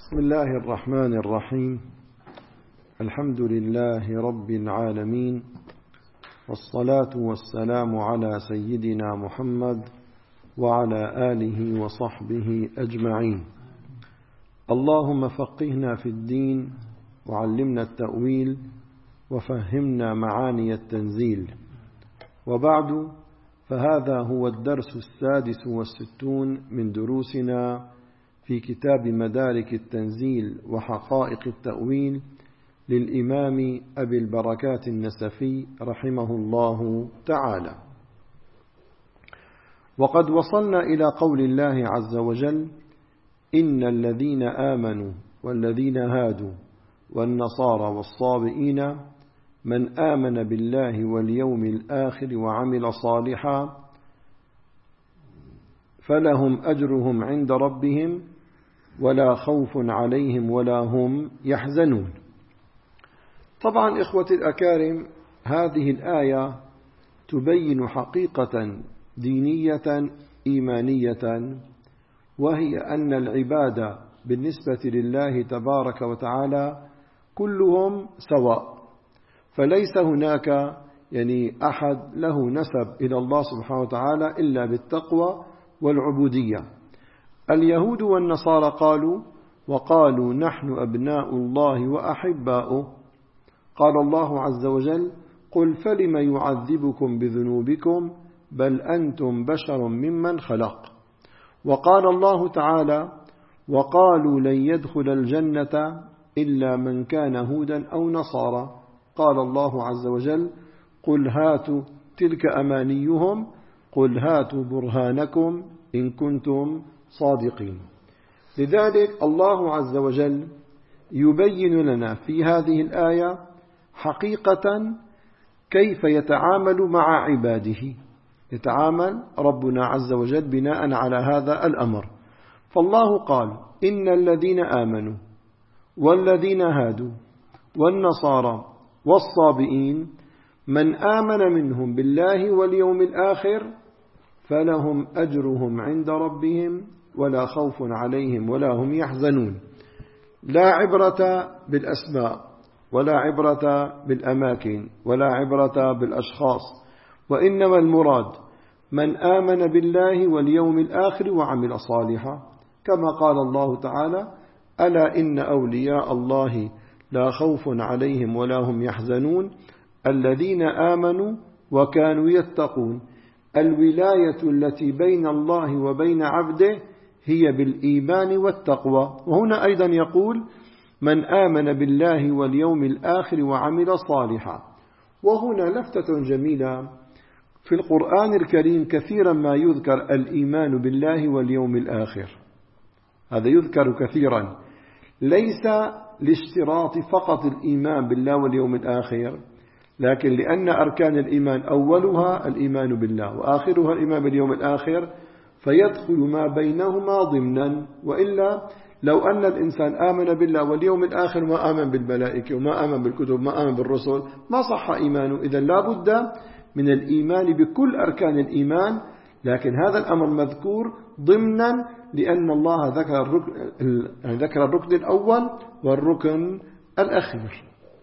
بسم الله الرحمن الرحيم. الحمد لله رب العالمين، والصلاة والسلام على سيدنا محمد وعلى آله وصحبه أجمعين. اللهم فقهنا في الدين وعلمنا التأويل وفهمنا معاني التنزيل. وبعد، فهذا هو الدرس 66 من دروسنا في كتاب مدارك التنزيل وحقائق التأويل للإمام أبي البركات النسفي رحمه الله تعالى. وقد وصلنا إلى قول الله عز وجل: إن الذين آمنوا والذين هادوا والنصارى والصابئين من آمن بالله واليوم الآخر وعمل صالحا فلهم أجرهم عند ربهم ولا خوف عليهم ولا هم يحزنون. طبعا إخوتي الأكارم، هذه الآية تبين حقيقة دينية إيمانية، وهي أن العبادة بالنسبة لله تبارك وتعالى كلهم سواء، فليس هناك أحد له نسب إلى الله سبحانه وتعالى إلا بالتقوى والعبودية. اليهود والنصارى وقالوا نحن أبناء الله وأحباؤه. قال الله عز وجل: قل فلم يعذبكم بذنوبكم بل أنتم بشر ممن خلق. وقال الله تعالى: وقالوا لن يدخل الجنة إلا من كان هودا أو نصارى. قال الله عز وجل: قل هاتوا، تلك أمانيهم، قل هاتوا برهانكم إن كنتم صادقين. لذلك الله عز وجل يبين لنا في هذه الآية حقيقة كيف يتعامل مع عباده. يتعامل ربنا عز وجل بناء على هذا الأمر. فالله قال: إن الذين آمنوا والذين هادوا والنصارى والصابئين من آمن منهم بالله واليوم الآخر فلهم أجرهم عند ربهم ولا خوف عليهم ولا هم يحزنون. لا عبرة بالأسماء ولا عبرة بالأماكن ولا عبرة بالأشخاص، وإنما المراد من آمن بالله واليوم الآخر وعمل صالحا، كما قال الله تعالى: ألا إن أولياء الله لا خوف عليهم ولا هم يحزنون الذين آمنوا وكانوا يتقون. الولاية التي بين الله وبين عبده هي بالإيمان والتقوى. وهنا أيضا يقول: من آمن بالله واليوم الآخر وعمل صالحا. وهنا لفتة جميلة في القرآن الكريم، كثيرا ما يذكر الإيمان بالله واليوم الآخر، هذا يذكر كثيرا، ليس لاشتراط فقط الإيمان بالله واليوم الآخر، لكن لأن أركان الإيمان أولها الإيمان بالله وآخرها الإيمان باليوم الآخر، فيدخل ما بينهما ضمنا. وإلا لو أن الإنسان آمن بالله واليوم الآخر ما آمن بالملائكة وما آمن بالكتب وما آمن بالرسل ما صح إيمانه. إذن لا بد من الإيمان بكل أركان الإيمان، لكن هذا الأمر مذكور ضمنا لأن الله ذكر الركن الأول والركن الأخير.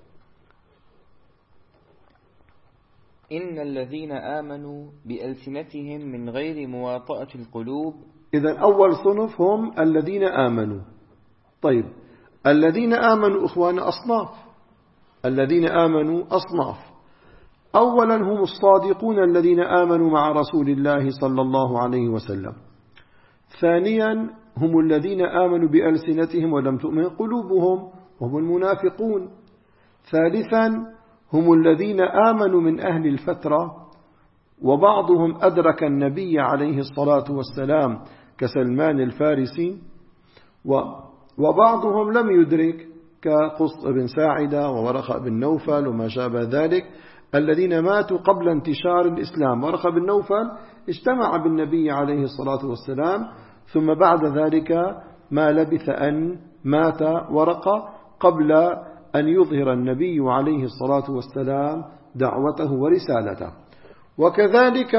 إن الذين آمنوا بألسنتهم من غير مواطأة القلوب. إذن أول صنف هم الذين آمنوا. طيب، الذين آمنوا إخوان أصناف. الذين آمنوا أصناف. أولا هم الصادقون الذين آمنوا مع رسول الله صلى الله عليه وسلم. ثانيا هم الذين آمنوا بألسنتهم ولم تؤمن قلوبهم وهم المنافقون. ثالثا هم الذين آمنوا من أهل الفترة، وبعضهم أدرك النبي عليه الصلاة والسلام كسلمان الفارسي، وبعضهم لم يدرك كقص بن ساعدة وورقة بن نوفل وما شابه ذلك، الذين ماتوا قبل انتشار الإسلام. ورقة بن نوفل اجتمع بالنبي عليه الصلاة والسلام، ثم بعد ذلك ما لبث أن مات ورقة قبل أن يظهر النبي عليه الصلاة والسلام دعوته ورسالته. وكذلك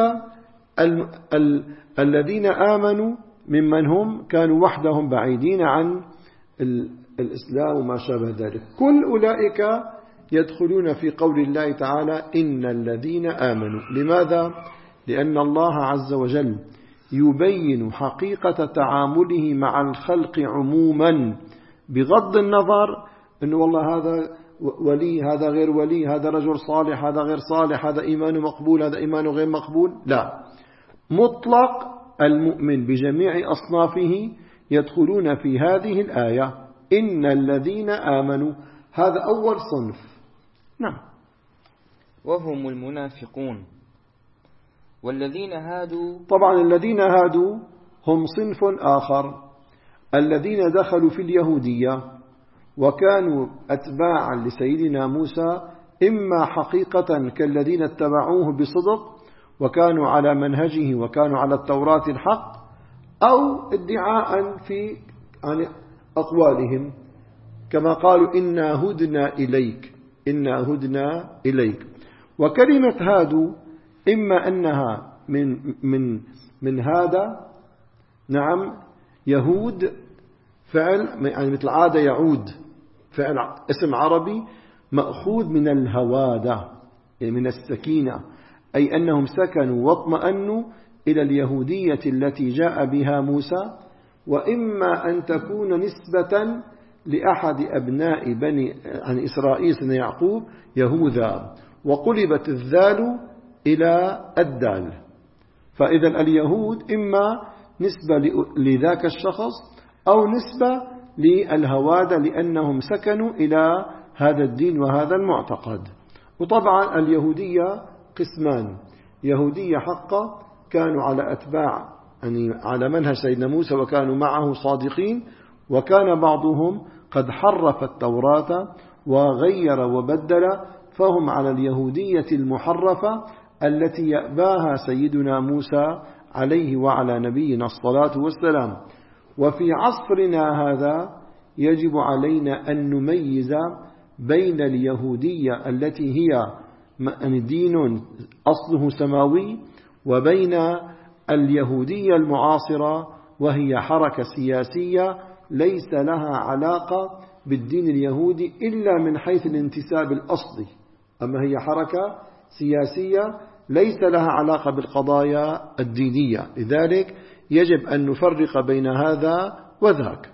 الذين آمنوا ممن هم كانوا وحدهم بعيدين عن الإسلام وما شابه ذلك. كل أولئك يدخلون في قول الله تعالى إن الذين آمنوا. لماذا؟ لأن الله عز وجل يبين حقيقة تعامله مع الخلق عموما بغض النظر أنه والله هذا ولي، هذا غير ولي، هذا رجل صالح، هذا غير صالح، هذا إيمانه مقبول، هذا إيمانه غير مقبول. لا، مطلق المؤمن بجميع أصنافه يدخلون في هذه الآية إن الذين آمنوا. هذا أول صنف. نعم. وهم المنافقون والذين هادوا. طبعا الذين هادوا هم صنف آخر، الذين دخلوا في اليهودية وكانوا أتباعا لسيدنا موسى، إما حقيقة كالذين اتبعوه بصدق وكانوا على منهجه وكانوا على التوراة الحق، أو ادعاء في أقوالهم كما قالوا إنا هدنا إليك، إنا هدنا إليك. وكلمة هادوا إما أنها من هذا، نعم، يهود فعل يعني مثل عاد يعود، فعل اسم عربي مأخوذ من الهوادة يعني من السكينة، أي أنهم سكنوا واطمأنوا إلى اليهودية التي جاء بها موسى. وإما أن تكون نسبة لأحد أبناء بني عن إسرائيل سيدنا يعقوب يهوذا، وقلبت الذال إلى الدال. فإذا اليهود إما نسبة لذاك الشخص أو نسبة للهوادة لأنهم سكنوا إلى هذا الدين وهذا المعتقد. وطبعا اليهودية قسمان: يهودية حقة كانوا على أتباع يعني على منهج سيدنا موسى وكانوا معه صادقين، وكان بعضهم قد حرف التوراة وغير وبدل، فهم على اليهودية المحرفة التي يأباها سيدنا موسى عليه وعلى نبينا الصلاة والسلام. وفي عصرنا هذا يجب علينا أن نميز بين اليهودية التي هي دين أصله سماوي وبين اليهودية المعاصرة وهي حركة سياسية ليس لها علاقة بالدين اليهودي إلا من حيث الانتساب الأصلي، أما هي حركة سياسية ليس لها علاقة بالقضايا الدينية. لذلك يجب أن نفرق بين هذا وذاك.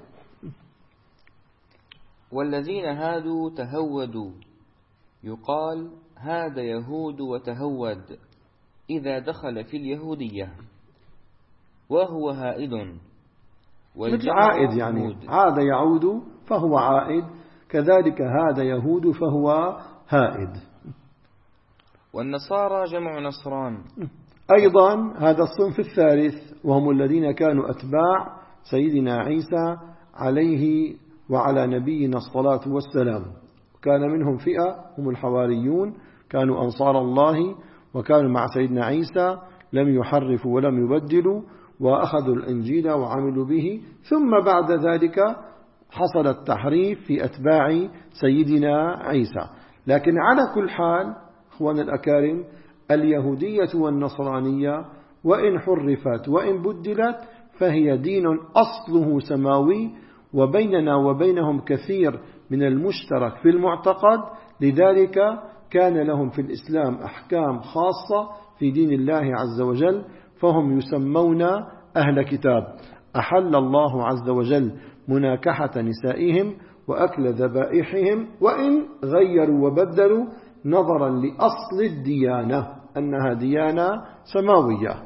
والذين هادوا تهودوا، يقال هاد يهود وتهود إذا دخل في اليهودية، وهو هائد مثل عائد، يعني عاد يعود فهو عائد، كذلك هاد يهود فهو هائد. والنصارى جمع نصران أيضا هذا الصنف الثالث، وهم الذين كانوا أتباع سيدنا عيسى عليه وعلى نبينا الصلاة والسلام. كان منهم فئة هم الحواريون، كانوا أنصار الله وكانوا مع سيدنا عيسى، لم يحرفوا ولم يبدلوا، وأخذوا الإنجيل وعملوا به. ثم بعد ذلك حصل التحريف في أتباع سيدنا عيسى. لكن على كل حال أخوان الأكارم، اليهودية والنصرانية وإن حرفت وإن بدلت فهي دين أصله سماوي، وبيننا وبينهم كثير من المشترك في المعتقد. لذلك كان لهم في الإسلام أحكام خاصة في دين الله عز وجل، فهم يسمون أهل كتاب. أحل الله عز وجل مناكحة نسائهم وأكل ذبائحهم وإن غيروا وبدلوا نظرا لأصل الديانة أنها ديانة سماوية.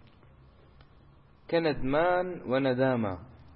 كندمان وندامة،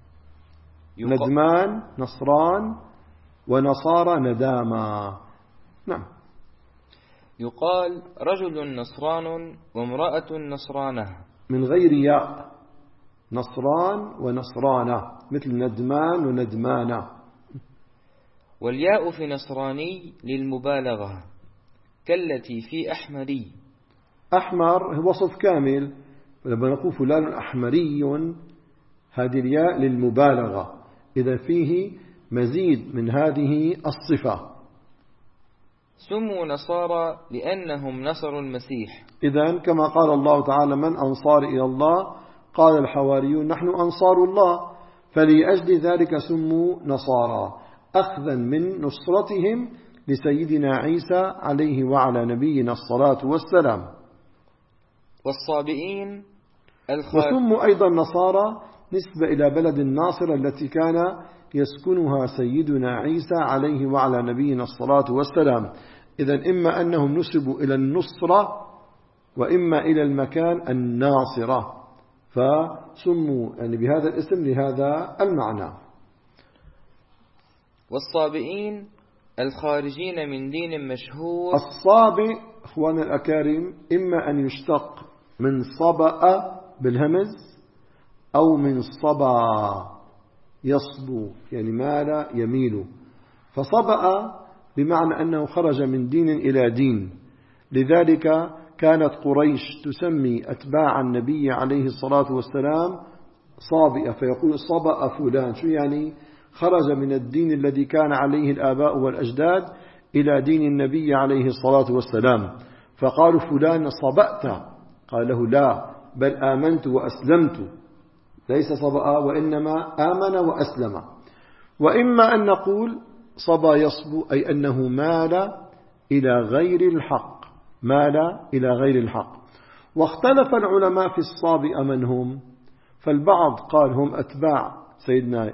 ندمان نصران ونصارى ندامة. نعم. يقال رجل نصران وامرأة نصرانة من غير ياء، نصران ونصرانة، مثل ندمان وندمانة. والياء في نصراني للمبالغة كالتي في أحمري. أحمر هو وصف كامل، لما نقول فلان أحمري هذه الياء للمبالغة إذا فيه مزيد من هذه الصفة. سموا نصارى لأنهم نصروا المسيح. إذن كما قال الله تعالى: من أنصار إلى الله؟ قال الحواريون نحن أنصار الله. فلأجل ذلك سموا نصارى أخذا من نصرتهم لسيدنا عيسى عليه وعلى نبينا الصلاة والسلام. والصابئين وسموا أيضا نصارى نسبة إلى بلد الناصرة التي كان يسكنها سيدنا عيسى عليه وعلى نبينا الصلاة والسلام. إذن إما أنهم نسبوا إلى النصرة وإما إلى المكان الناصرة، فسموا يعني بهذا الاسم لهذا المعنى. والصابئين الخارجين من دين مشهور. الصابئ أخوان الأكارم إما أن يشتق من صبأ بالهمز أو من صبا يصبو يعني مال يميل، فصبأ بمعنى أنه خرج من دين إلى دين. لذلك كانت قريش تسمي أتباع النبي عليه الصلاة والسلام صابئة، فيقول صبأ فلان، شو يعني؟ خرج من الدين الذي كان عليه الآباء والأجداد إلى دين النبي عليه الصلاة والسلام، فقالوا فلان صبأت، قال له لا بل آمنت وأسلمت، ليس صبأ وإنما آمن وأسلم. وإما أن نقول صبا يصبو أي أنه مال إلى غير الحق، مال إلى غير الحق. واختلف العلماء في الصابئ من هم، فالبعض قال هم أتباع سيدنا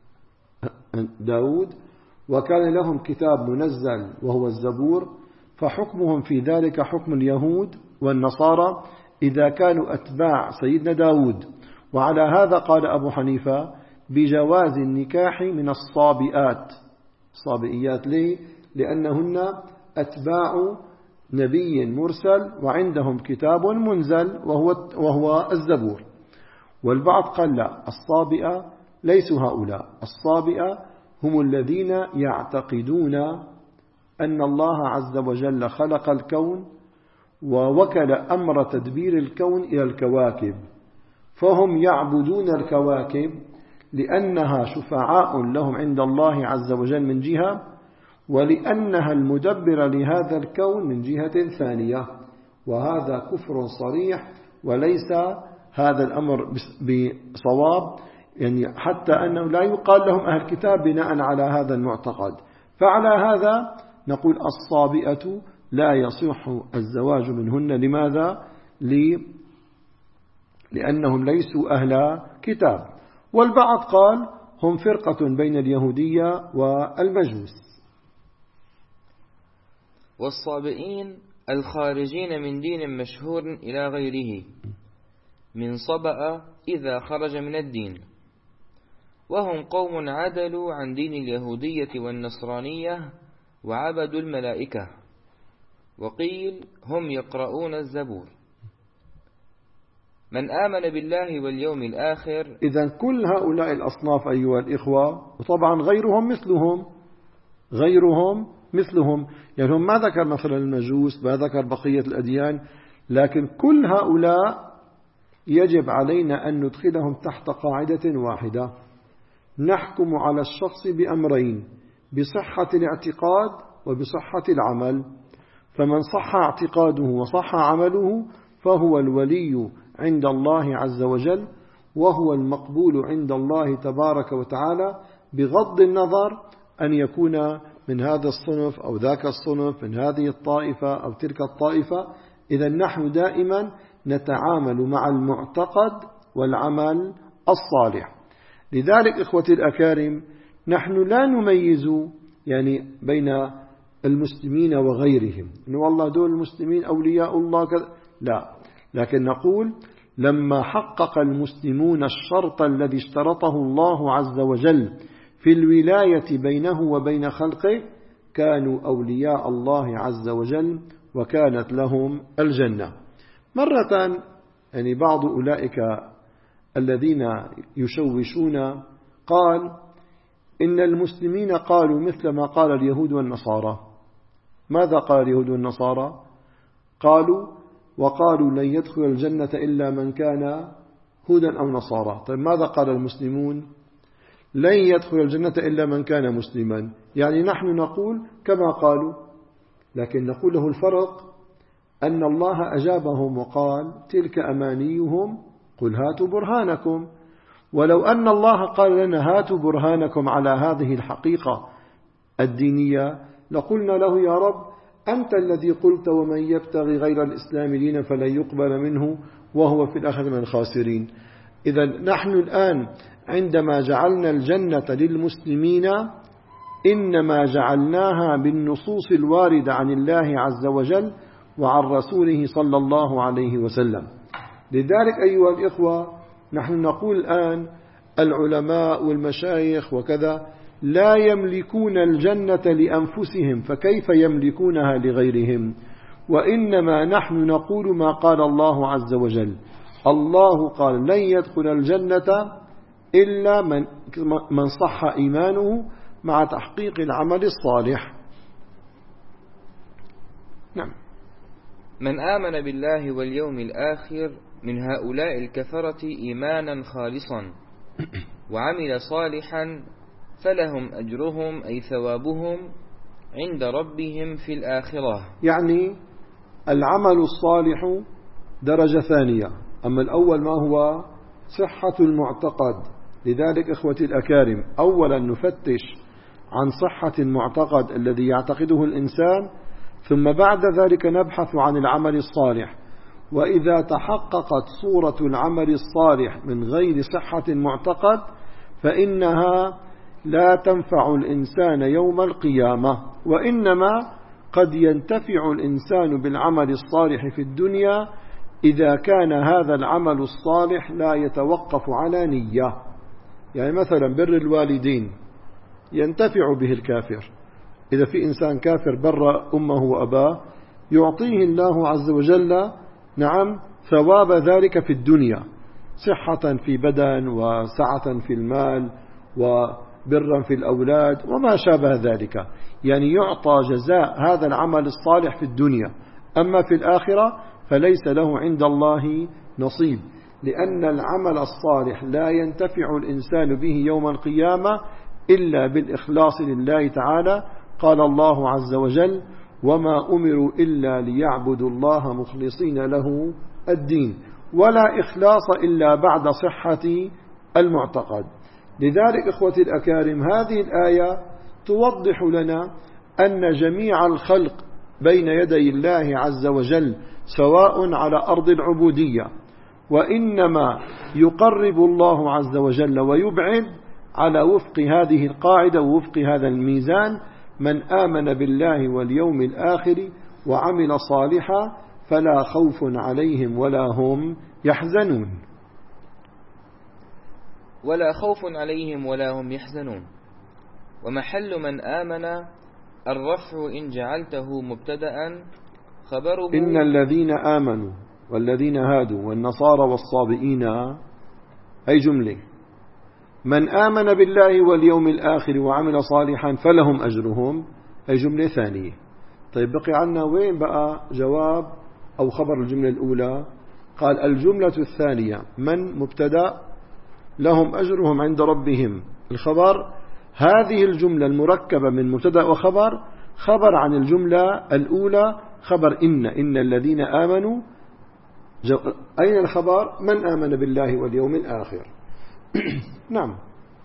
داود وكان لهم كتاب منزل وهو الزبور، فحكمهم في ذلك حكم اليهود والنصارى إذا كانوا أتباع سيدنا داود. وعلى هذا قال أبو حنيفة بجواز النكاح من الصابئات. صابئيات ليه؟ لأنهن أتباع نبي مرسل وعندهم كتاب منزل وهو الزبور. والبعض قال لا، الصابئة ليسوا هؤلاء، الصابئة هم الذين يعتقدون أن الله عز وجل خلق الكون ووكل أمر تدبير الكون إلى الكواكب، فهم يعبدون الكواكب لأنها شفعاء لهم عند الله عز وجل من جهة، ولأنها المدبر لهذا الكون من جهة ثانية. وهذا كفر صريح وليس هذا الأمر بصواب، يعني حتى أنه لا يقال لهم أهل كتاب بناء على هذا المعتقد. فعلى هذا نقول الصابئة لا يصح الزواج منهن. لماذا؟ لأنهم ليسوا أهل كتاب. والبعض قال هم فرقة بين اليهودية والمجوس. والصابئين الخارجين من دين مشهور إلى غيره من صبأ إذا خرج من الدين، وهم قوم عدلوا عن دين اليهودية والنصرانية وعبدوا الملائكة، وقيل هم يقرؤون الزبور. من آمن بالله واليوم الآخر. إذن كل هؤلاء الأصناف أيها الإخوة، وطبعا غيرهم مثلهم، يعني هم ما ذكر مثلا المجوس، ما ذكر بقية الأديان، لكن كل هؤلاء يجب علينا أن ندخلهم تحت قاعدة واحدة: نحكم على الشخص بأمرين، بصحة الاعتقاد وبصحة العمل. فمن صح اعتقاده وصح عمله فهو الولي عند الله عز وجل، وهو المقبول عند الله تبارك وتعالى، بغض النظر أن يكون من هذا الصنف أو ذاك الصنف، من هذه الطائفة أو تلك الطائفة. إذا نحن دائما نتعامل مع المعتقد والعمل الصالح. لذلك إخوتي الأكارم نحن لا نميز يعني بين المسلمين وغيرهم، إنه والله دول المسلمين أولياء الله كذا، لا، لكن نقول لما حقق المسلمون الشرط الذي اشترطه الله عز وجل في الولاية بينه وبين خلقه كانوا أولياء الله عز وجل وكانت لهم الجنة. مرة يعني بعض أولئك الذين يشوشون قال إن المسلمين قالوا مثل ما قال اليهود والنصارى. ماذا قال اليهود والنصارى؟ وقالوا لن يدخل الجنة إلا من كان هودا أو نصارى. طيب ماذا قال المسلمون؟ لن يدخل الجنة إلا من كان مسلما. يعني نحن نقول كما قالوا، لكن نقول له الفرق أن الله أجابهم وقال تلك أمانيهم قل هاتوا برهانكم. ولو أن الله قال لنا هاتوا برهانكم على هذه الحقيقة الدينية لقلنا له يا رب أنت الذي قلت ومن يبتغي غير الإسلام دينا فلن يقبل منه وهو في الآخرة من الخاسرين. إذا نحن الآن عندما جعلنا الجنة للمسلمين إنما جعلناها بالنصوص الواردة عن الله عز وجل وعن رسوله صلى الله عليه وسلم. لذلك أيها الإخوة نحن نقول الآن العلماء والمشايخ وكذا لا يملكون الجنة لأنفسهم فكيف يملكونها لغيرهم؟ وإنما نحن نقول ما قال الله عز وجل. الله قال لن يدخل الجنة إلا من صح إيمانه مع تحقيق العمل الصالح. نعم. من آمن بالله واليوم الآخر من هؤلاء الكفرة إيمانا خالصا وعمل صالحا فلهم أجرهم أي ثوابهم عند ربهم في الآخرة. يعني العمل الصالح درجة ثانية، أما الأول ما هو صحة المعتقد. لذلك إخوتي الأكارم أولا نفتش عن صحة المعتقد الذي يعتقده الإنسان، ثم بعد ذلك نبحث عن العمل الصالح. وإذا تحققت صورة العمل الصالح من غير صحة المعتقد فإنها لا تنفع الإنسان يوم القيامة، وإنما قد ينتفع الإنسان بالعمل الصالح في الدنيا إذا كان هذا العمل الصالح لا يتوقف على نية. يعني مثلا بر الوالدين ينتفع به الكافر، إذا في إنسان كافر بر أمه وأباه يعطيه الله عز وجل نعم ثواب ذلك في الدنيا، صحة في بدن وسعة في المال وبرا في الأولاد وما شابه ذلك، يعني يعطى جزاء هذا العمل الصالح في الدنيا. أما في الآخرة فليس له عند الله نصيب، لأن العمل الصالح لا ينتفع الإنسان به يوم القيامة إلا بالإخلاص لله تعالى. قال الله عز وجل وما أمروا إلا ليعبدوا الله مخلصين له الدين، ولا إخلاص إلا بعد صحة المعتقد. لذلك إخوتي الأكارم هذه الآية توضح لنا أن جميع الخلق بين يدي الله عز وجل سواء على أرض العبودية، وإنما يقرب الله عز وجل ويبعد على وفق هذه القاعدة ووفق هذا الميزان: من آمن بالله واليوم الآخر وعمل صالحا فلا خوف عليهم ولا هم يحزنون. ولا خوف عليهم ولا هم يحزنون. ومحل من آمن الرفع إن جعلته مبتدأ خبره إن الذين آمنوا والذين هادوا والنصارى والصابئين أي جملة. من آمن بالله واليوم الآخر وعمل صالحا فلهم أجرهم أي جملة ثانية. طيب بقي عنا وين بقى جواب أو خبر الجملة الأولى؟ قال الجملة الثانية من مبتدأ لهم أجرهم عند ربهم الخبر. هذه الجملة المركبة من مبتدأ وخبر خبر عن الجملة الأولى، خبر إن الذين آمنوا. أين الخبر؟ من آمن بالله واليوم الآخر. نعم.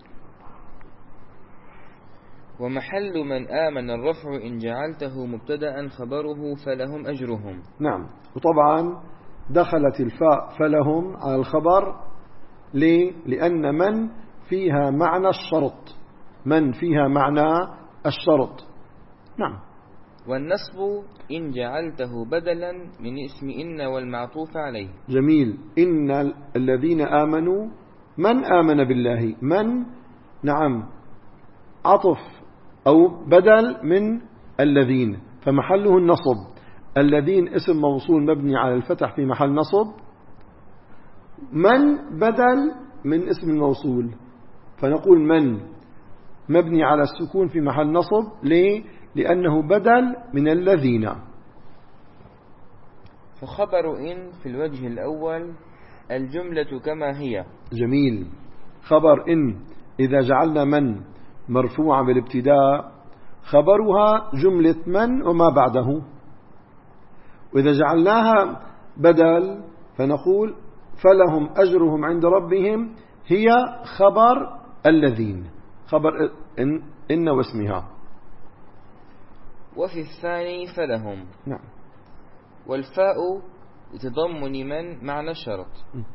ومحل من آمن الرفع إن جعلته مبتدأ خبره فلهم أجرهم. نعم. وطبعا دخلت الفاء فلهم على الخبر. ليه؟ لأن من فيها معنى الشرط، من فيها معنى الشرط. نعم. والنصب إن جعلته بدلا من اسم إن والمعطوف عليه. جميل. إن الذين آمنوا من آمن بالله، من نعم عطف أو بدل من الذين فمحله النصب. الذين اسم موصول مبني على الفتح في محل نصب، من بدل من اسم الموصول فنقول من مبني على السكون في محل نصب. ليه؟ لأنه بدل من الذين. فخبر إن في الوجه الأول الجملة كما هي. جميل. خبر إن إذا جعلنا من مرفوعة بالابتداء خبرها جملة من وما بعده، وإذا جعلناها بدل فنقول فلهم أجرهم عند ربهم هي خبر الذين، خبر إن واسمها. وفي الثاني فلهم. نعم. والفاء لتضمن من معنى الشرط.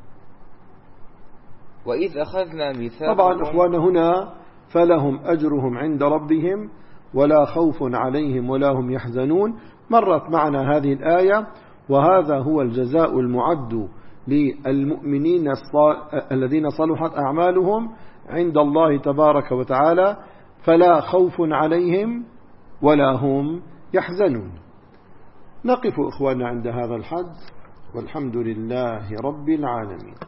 وإذ أخذنا ميثاقكم. طبعا إخوانا هنا فلهم أجرهم عند ربهم ولا خوف عليهم ولا هم يحزنون، مرت معنا هذه الآية، وهذا هو الجزاء المعد للمؤمنين الذين صلحت أعمالهم عند الله تبارك وتعالى، فلا خوف عليهم ولا هم يحزنون. نقف إخوانا عند هذا الحد، والحمد لله رب العالمين.